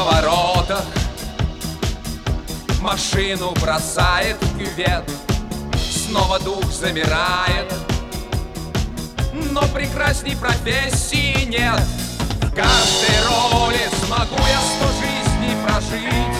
воротах машину бросает в кювет. Снова дух замирает, но прекрасней профессии нет. В каждой роли смогу я 100 жизней прожить.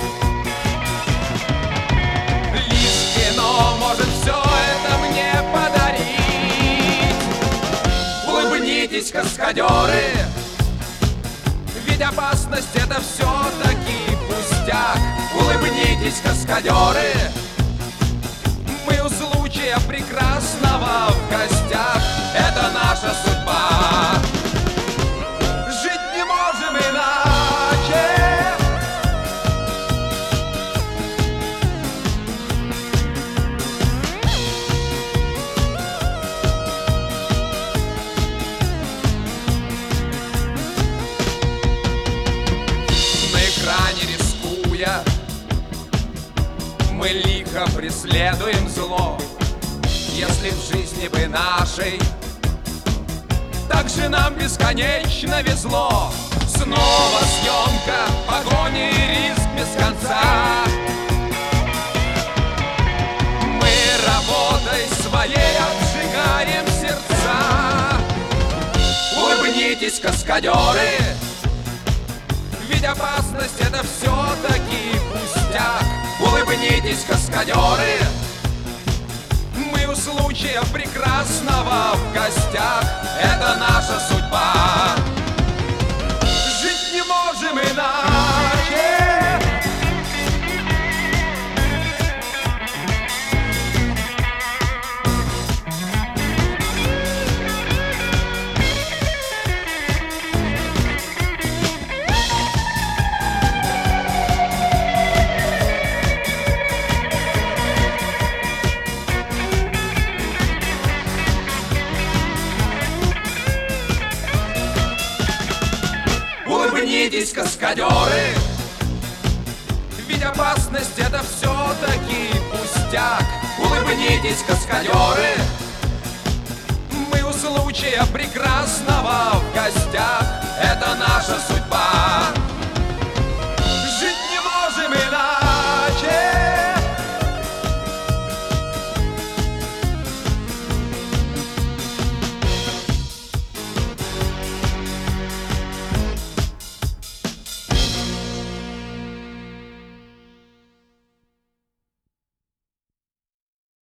Лишь кино может все это мне подарить. Улыбнитесь, каскадеры, ведь опасность это все-таки пустяк. Улыбнитесь, каскадеры, мы у случая прекрасного в гостях. Это наша судьба. Жить не можем иначе. На экране рискуя, мы лихо преследуем зло. Если в жизни бы нашей так же нам бесконечно везло. Снова съемка, погоня и риск без конца. Мы работой своей обжигаем сердца. Улыбнитесь, каскадеры, ведь опасность это все-таки пустяк. Улыбнитесь, каскадеры, мы у случая прекрасного в гостях. Это наша судьба. Жить не можем иначе. Улыбнитесь, каскадеры, ведь опасность это все-таки пустяк. Улыбнитесь, каскадеры, мы у случая прекрасного в гостях. Это наша судьба.